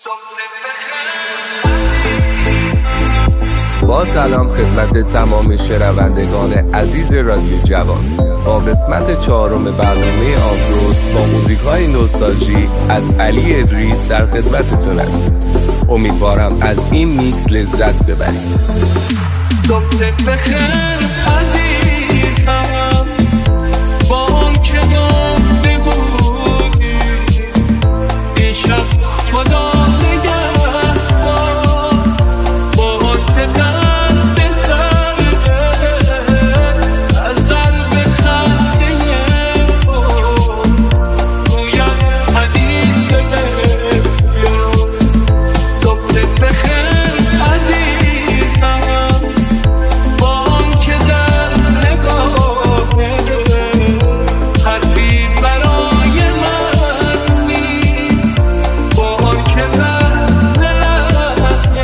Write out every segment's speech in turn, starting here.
با سلام خدمت تمام شنوندگان عزیز رادیو جوان. با قسمت 4 برنامه آفرود با موزیک‌های نوستالژی از علی ادریس در خدمتتون است. امیدوارم از این میکس لذت ببرید. صبح بخیر عزیزم، با اون که گفته بودی دیشب خدا نگهدار، با اون که دست سرده از قلب خسته خود گویم حدیث بسیار. صبح بخیر عزیزم، با اون که در نگاهه حرفی برای من نیست، با اون که لحظه لحظه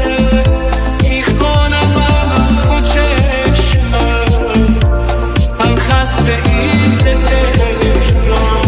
میخوانم از تو چشمم، من خسته ایز تهران.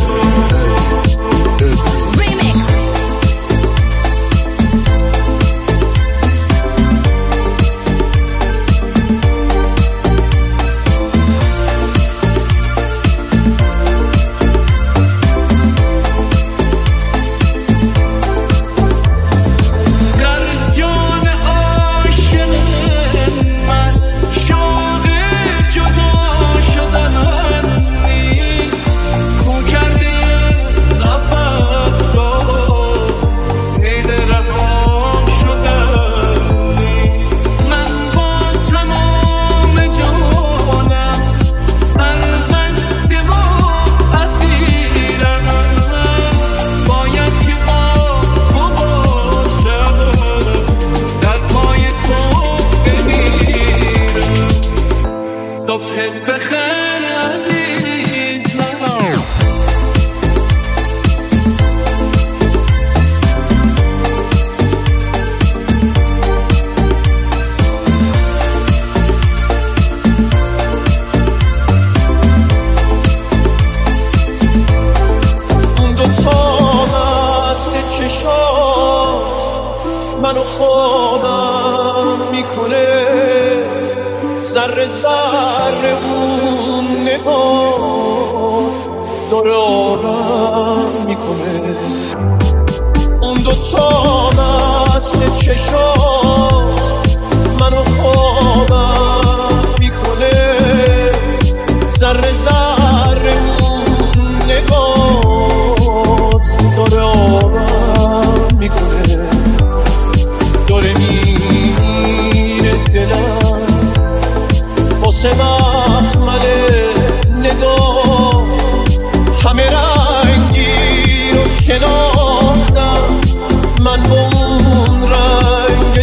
در جان عاشق من شوق جدا شدن نیست، خو کرده نفس را میل رها شدن نیست. من با تمام جانم بربسته و اسیرم، باید که با تو باشم، در پای تو بمیرم. صبح بخیر عزیزم. اون دوتا مست چشام منو خوابم میکنه، ذره ذره اون نگاه داره آرام میکنه. اون دوتا مست چشام منو خوابم میکنه، ذره ذره اون نگاه داره آرام میکنه. داره میره دلم واسه مخمل نگاه، همه رنگی رو شناختم من با اون رنگ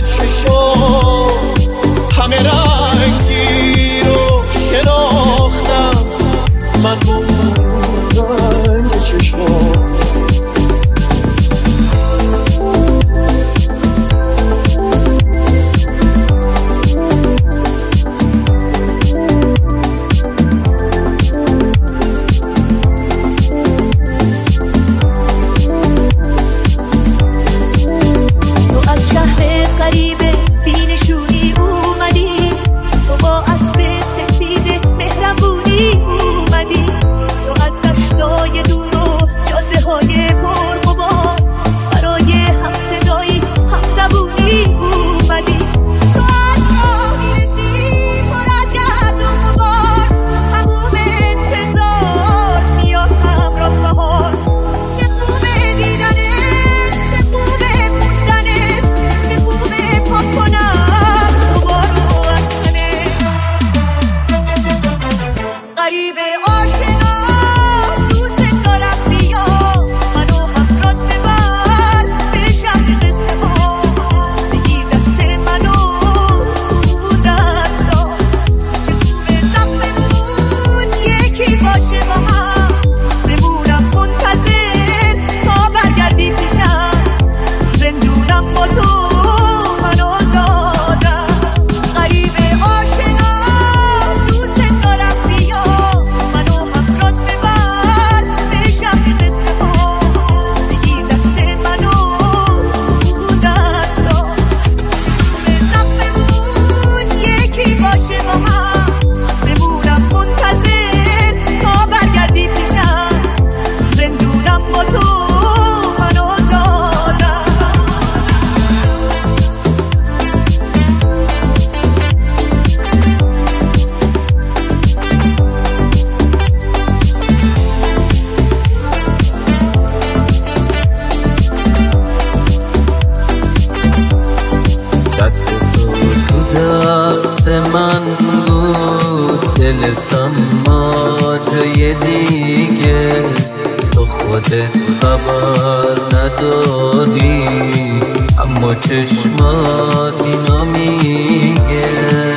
جای دیگه، تو خودت خبر نداری اما چشمات اینو میگه.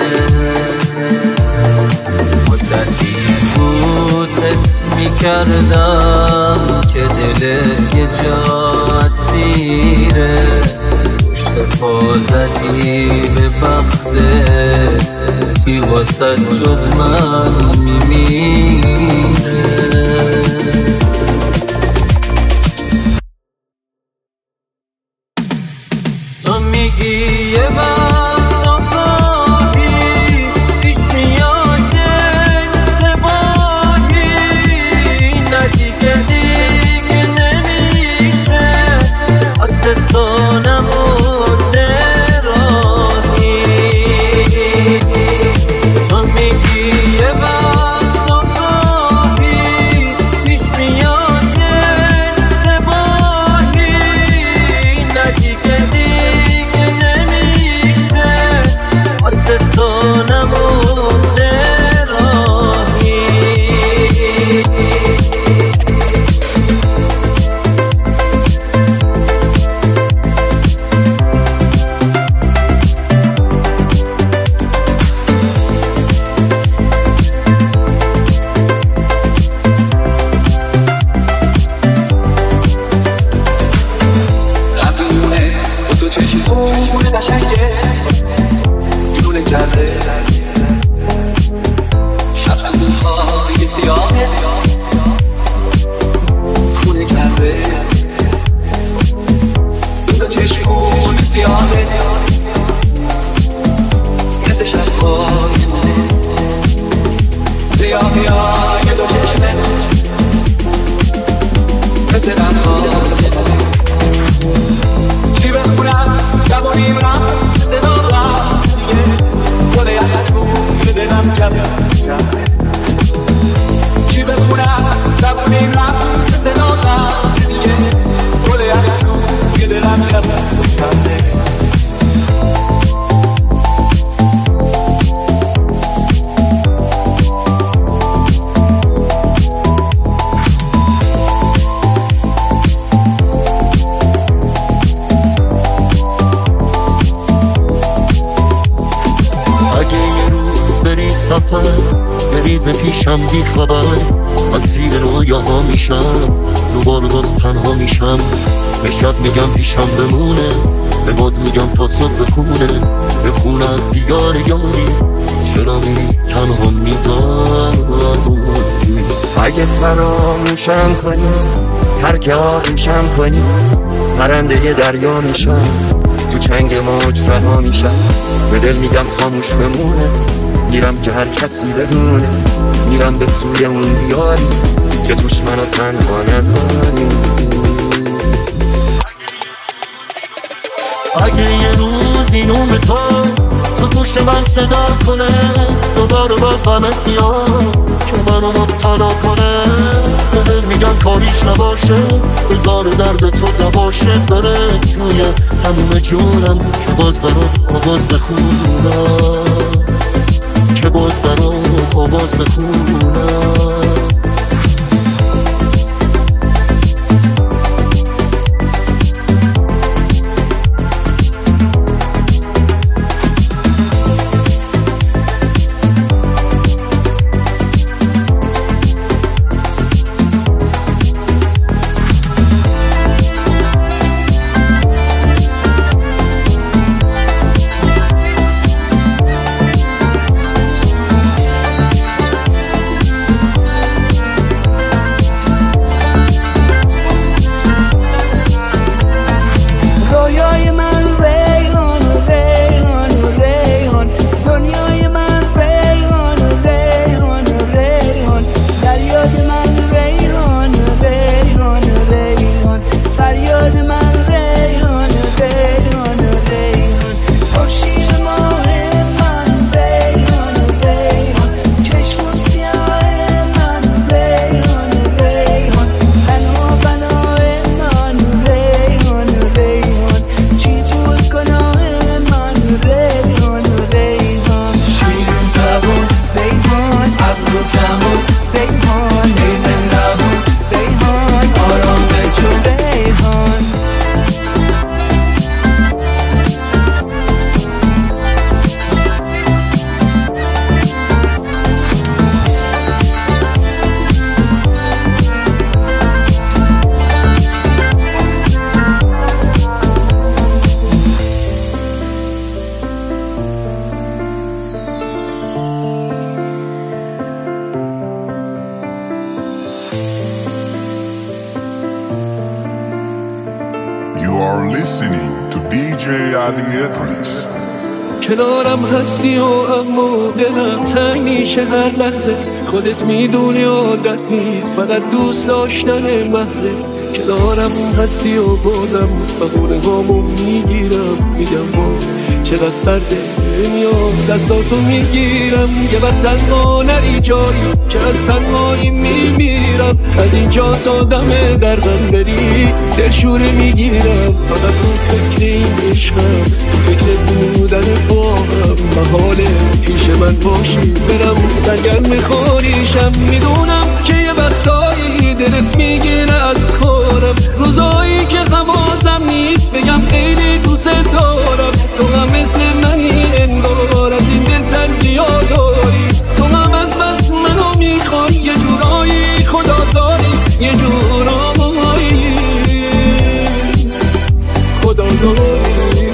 مدتی بود حس میکردم که دلت یه جا اسیره، پشت پا زدی به بخته کی واسه جز من میمیره. تو میگی یه وقت آگاهی پیش میاد که اشتباهی، نتیجه دیگه نمیشه واسه تو نمونده راهی. تو میگی یه وقت آگاهی پیش میاد که اشتباهی، نتیجه دیگه نمیشه واسه تو نمونده راهی. قبلونه با تو چشم خونه قشنگه دیونه کرده شب موهای سیاهه خونه کرده دو تا چشم خونه سیاهه مثل شبهای سیاهی های دو چشمه مثل غمهای چی بخونم جوانیم رفت صدا رفت دیگه گله یخت روی دلم جمعه. چی بخونم جوانیم رفت صدا رفت دیگه گله یخت روی دلم جمعه. اگه یه روز بری سفر بریز پیشم بی خبر، از زیر رویاها میشم دوباره باز تنها میشم. به شب میگم پیشم بمونه، به باد میگم تا صبح بخونه از دیدار یاری چرا میری تنها میذاری. اگه فراموشم کنی ترک آغوشم کنی، پرنده دریا میشم تو چنگ موج رها میشم. به دل میگم خاموش بمونه، میرم که هر کسی بدونه، میرم به سوی اون دیاری که توش منو تنها نذاری. اگه یه روز این نوم تو گوش من صدا کنه، دوباره باز غمت بیاد که منو مبتلا کنه. به دل میگم کاریش نباشه، بذار درد تو دباشه، بره توی تموم جونم که باز برات آواز بخونم، که باز برات آواز بخونم. You are listening to DJ Adi Idris. کنارم هستی و اما دلم تنگ میشه هر لحظه. خودت میدونی عادت نیست، فقط دوست داشتن محضه. کنارم هستی و بازم بخونه هامو میگیرم، میگم با چقدر سرده میاد دستاتو میگیرم. یه بس تنها نری جایی که از تنهایی میمیرم. از اینجا تا دم دردم بری دلشوره میگیرم. فقط تو فکر این عشقم، تو فکر بودن با هم. محاله پیش من باشی برم سرگرم میخوریشم. میدونم که یه وقتایی دلت میگیره از کارم، روزایی که حواسم نیست بگم خیلی دوست دارم. تو هم مثل منی انگار، از این دل تنگیا داری. تو هم از بس منو میخوای، یه جورایی خدا داری، یه جورایی خدا داری.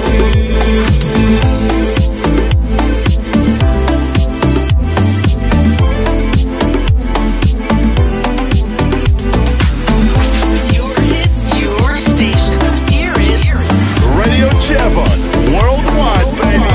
Worldwide, baby.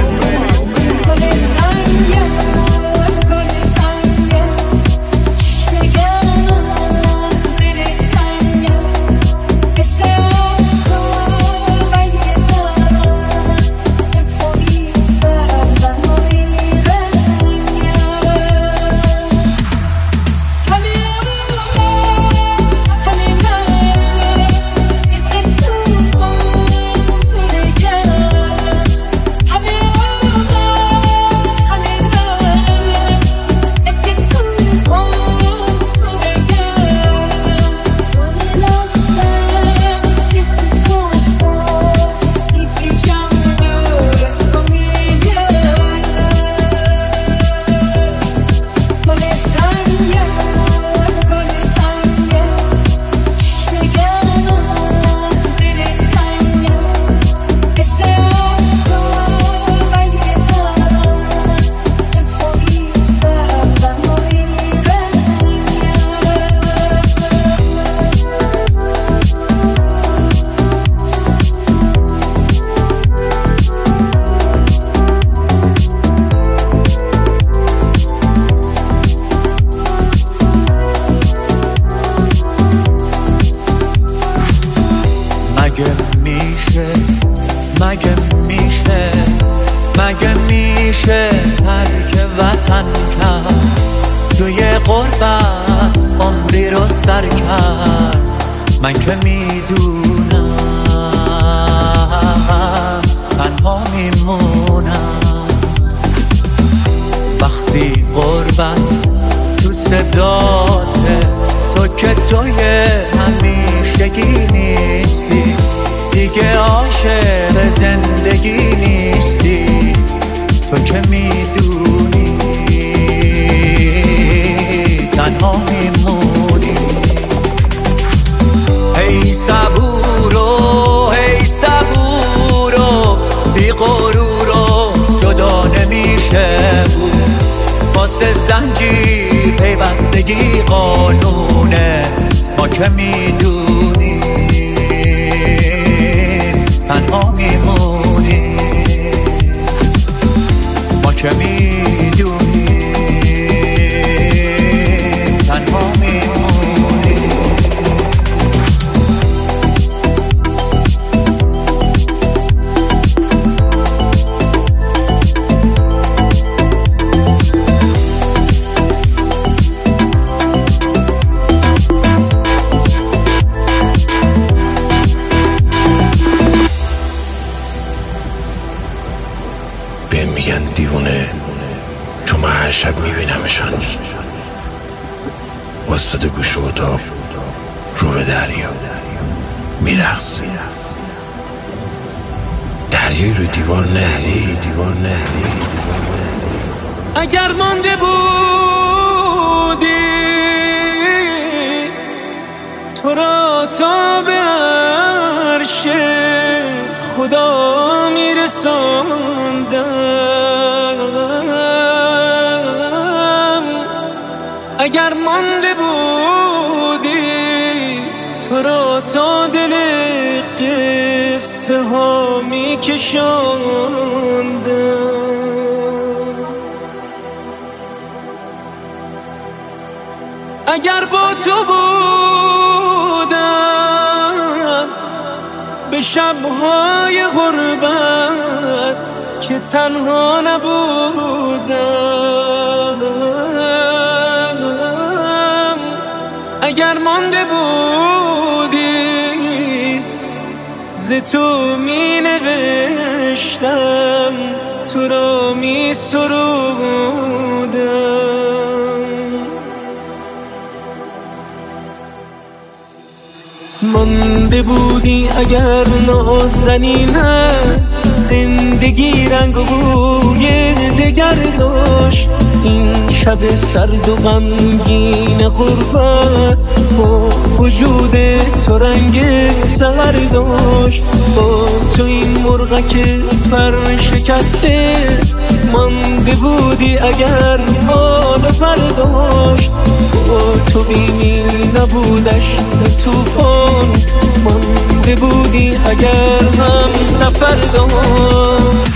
مگه میشه ترک وطن کرد، توی غربت عمری رو سر کرد. من که میدونم تنها میمونم وقتی غربت تو صداته. تو که توی همیشگی نیستی، دیگه عاشق زندگی نیستی. تو که میدونی تنها میمونی. ای صبورو ای صبورو، بی غرورو جدا نمیشه بود. واسه زنجیر پیوستگی قانونه، ما که میدونی تنها میمونی. ما که میدونی تنها میمونی. میگن دیوونه، چون من هر شب میبینمشان وسط گوش اتاق رو به دریا میرقص. دریای رو دیوار نهری. اگر مانده بودی تو را تا به عرش خدا میرساندم. اگر مانده بودی تو را تا دل قصه ها می کشاندم. اگر با تو بودم به شبهای غربت که تنها نبودم، اگر مانده بودی ز تو می نوشتم، تو را می سرودم. مانده بودی اگر نازنینم، زندگی رنگ و بوی دگر داشت. این شب سرد و غمگین غربت با وجود تو رنگ سحر داشت. با تو این مرغک پر شکسته مانده بودی اگر حال فرداشت. با تو بیمی نبودش ز توفان، مانده بودی اگر هم سفر داشت.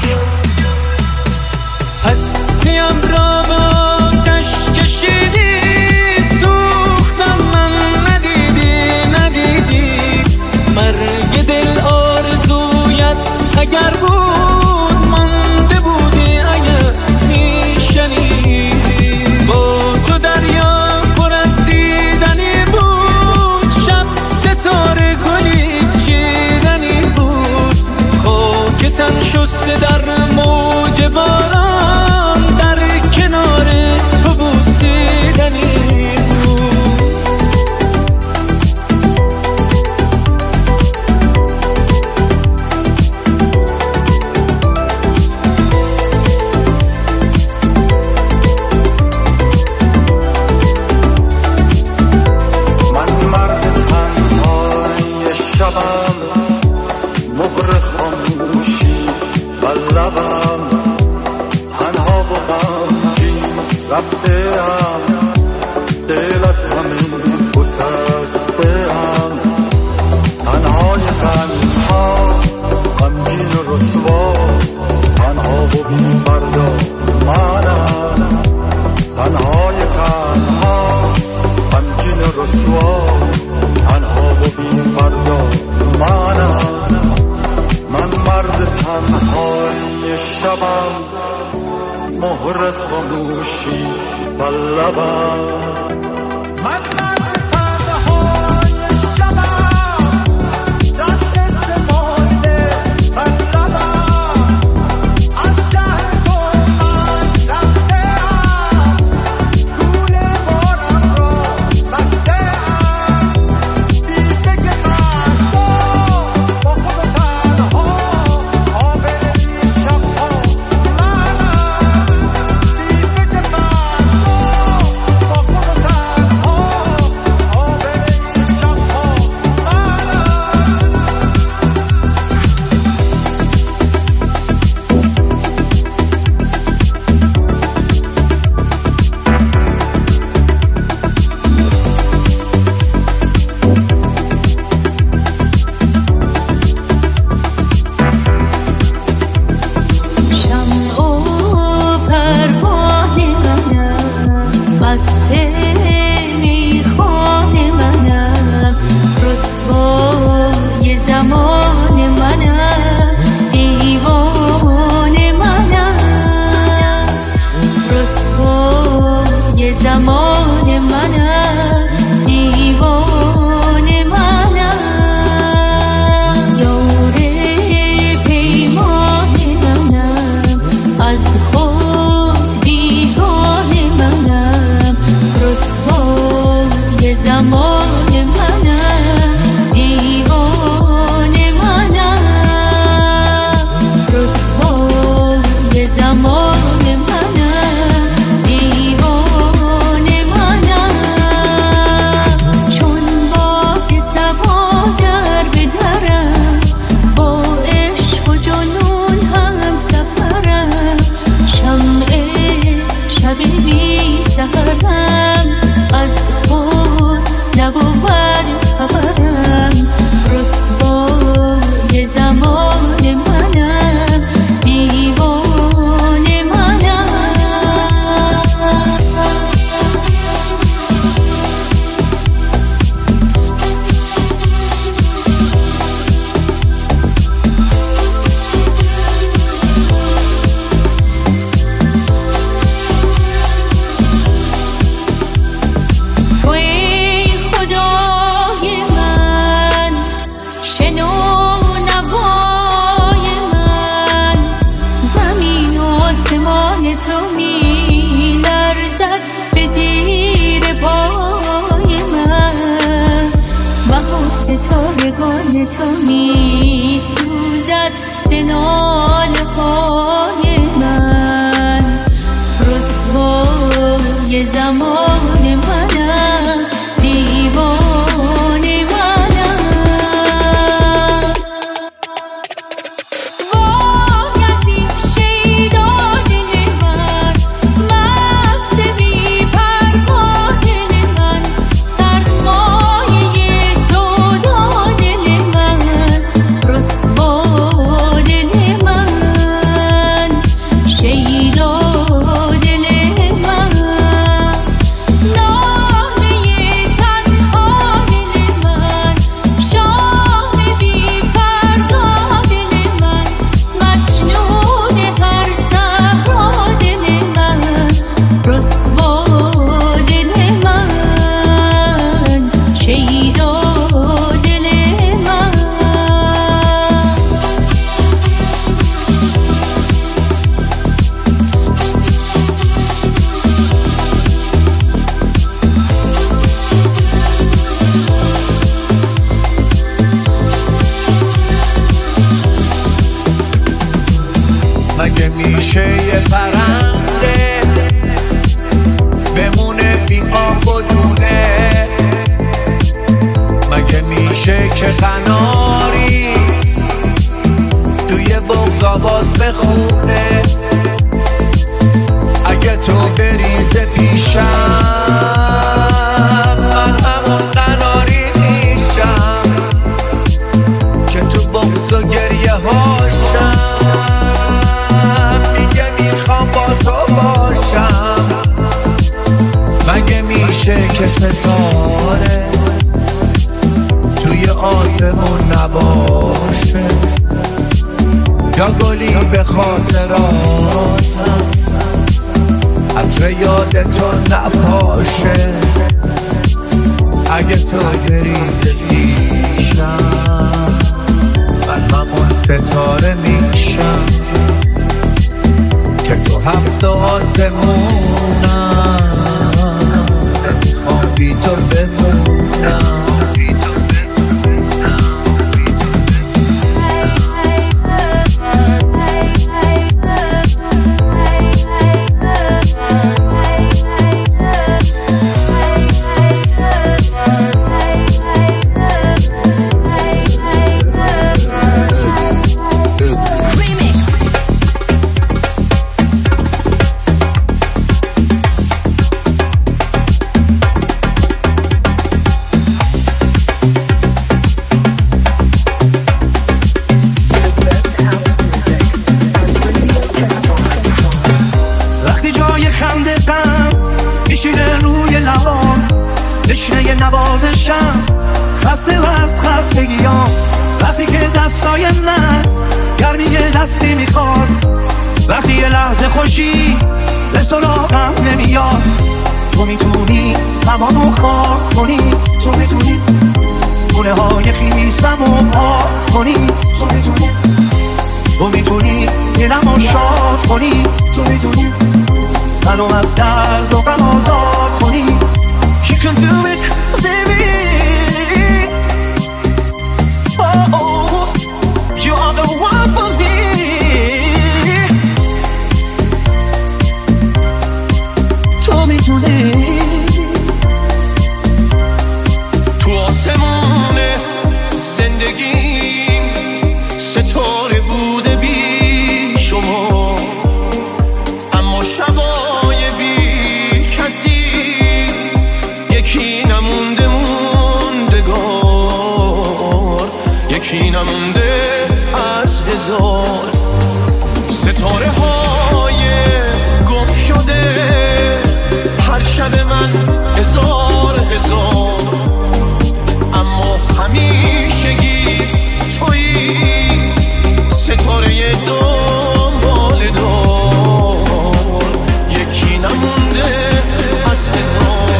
هستیم را به آتش کشیدی، سوختم من ندیدی مرگ دل آرزویت اگر بود، مانده بودی اگر میشنیدی. با تو دریا پر از دیدنی بود، شب ستاره گلی چیدنی بود. خاک تن شسته در موج باران، در کنار تو بوسیدنی بود. من مرد تنهای شبم، مهر خاموشی و لبم، تنها و غمگین رفته‌ام، دل از همه گسسته‌ام. تنهای تنها غمگین و رسوا، تنها و بی‌فردا منم. تنهای تنها غمگین و رسوا، تنها و بی‌فردا منم. من مرد تنهای شبم، مهر خاموشی و لبم. من مرد تنهای شبم، دست مانده و لبم. از شهر تو من رفته‌ام، گول بارم را بسته‌ام. دیده که من با خود تنها، آبر این شبها منم. دیده که من با خود تنها، ناله های من رسوای زمان منم دیوانه منم وای از این شیدا دل من مست بی پروا دل من سرمایه سودا دل من رسوا دل من شیدا دل من ناله تنها دل من شام بی فردا دل من مجنون هر صحرا دل من رسوا دل من شیدا دل من مگه میشه یه پرنده بمونه بی آب و دونه؟ مگه میشه که قناری توی بغض آواز بخونه؟ اگه تو بریز پیشم من همون قناری میشم که تو بغض و گریه هاشم میگه میخوام با تو باشم. مگه میشه که ستاره توی آسمون نباشه یا گلی به خاطراتم عطر یاد تو نپاشه؟ اگه تو بریز پیشم من همون ستاره میشم که تو هفت آسمونم نمیخوام بی تو بمونم. وقتی جای خنده غم میشینه روی لبام تشنه نوازشم خسته و از خستگیام وقتی که دستای من گرمی دستی میخواد وقتی یه لحظه خوشی به سراغم نمیاد تو میتونی تمامو خاک کنی تو میتونی خونه های خیسمو پاک کنی تو میتونی تو میتونی دلمو شاد کنی تو میتونی منو از درد و غم آزاد کنی. You can do it baby. Oh, you are the one for me. تو میتونی تو آسمون زندگیم ستاره بوده بی شما اما شبای بی کسی یکی نمونده موندگار یکی نمونده از هزار ستاره های گم شده هر شب من هزار اما همیشگی تویی ستاره دنبال دار یکی نمونده از هزار.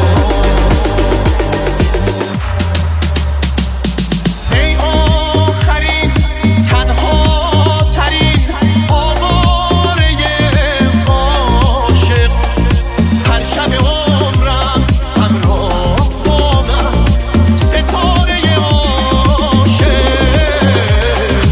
ای آخرین تنها ترین آواره عاشق هر شب عمرم همراه با من ستاره عاشق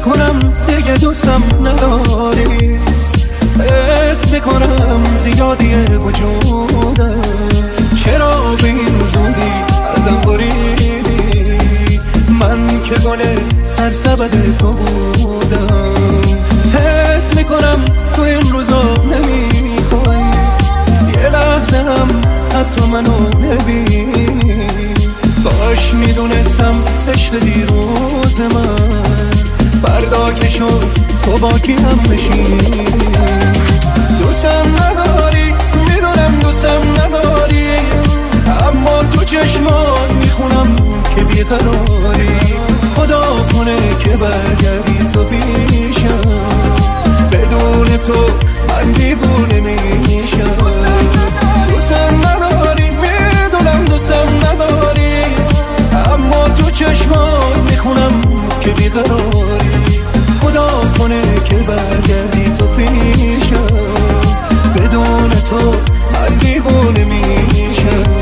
میکنم دیگه دوستم نداری، حس میکنم زیادی وجودم، چرا به این زودی ازم بریدی؟ من که گل سرسبد تو بودم، حس میکنم تو این روزا نمیخوای یه لحظه هم حتی منو نبینی. باش میدونستم عشق دیروز من فردا که شد تو با کی هم بشینی. دوستم نداری میدونم دوستم نداری، اما تو چشمات میخونم که بیقراری. خدا کنه که برگردی تو پیشم، بدون تو من دیوونه میشم. دوستم نداری میدونم دوستم نداری، اما تو چشمات میخونم که بیقراری. خدا کنه که برگردی تو پیشم، بدون تو من دیوونه میشم.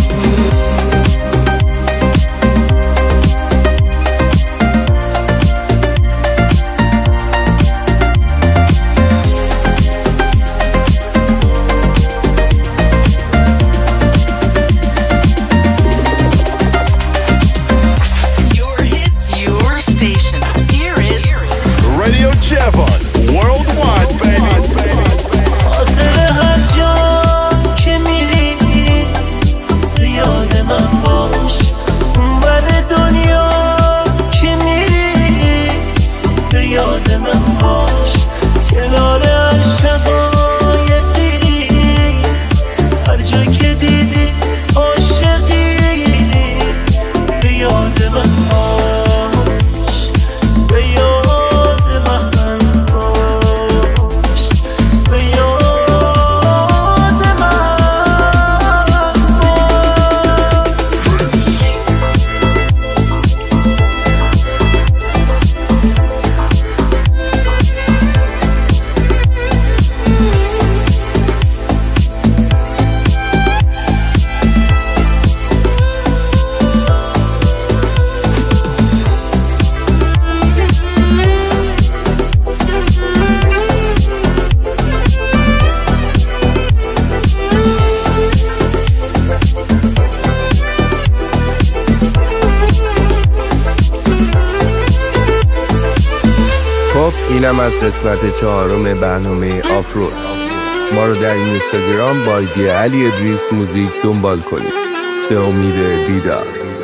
اینم از قسمت 4 برنامه آفرود. ما رو در اینستاگرام با آیدی علی ادریس موزیک دنبال کنید. به امید دیدار.